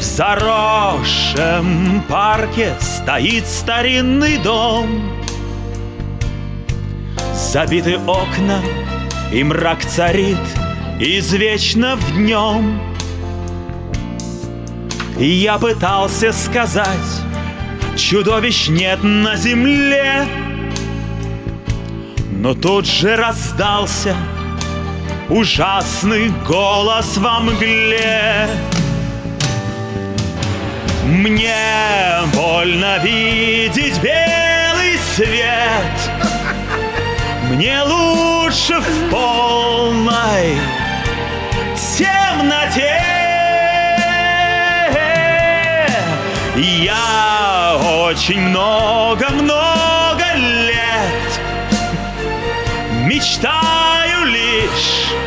заросшем парке стоит старинный дом. Забиты окна, и мрак царит извечно в днем. И я пытался сказать: чудовищ нет на земле, но тут же раздался ужасный голос во мгле. Мне больно видеть белый свет, мне лучше в полной темноте. Я очень много лет мечтаю лишь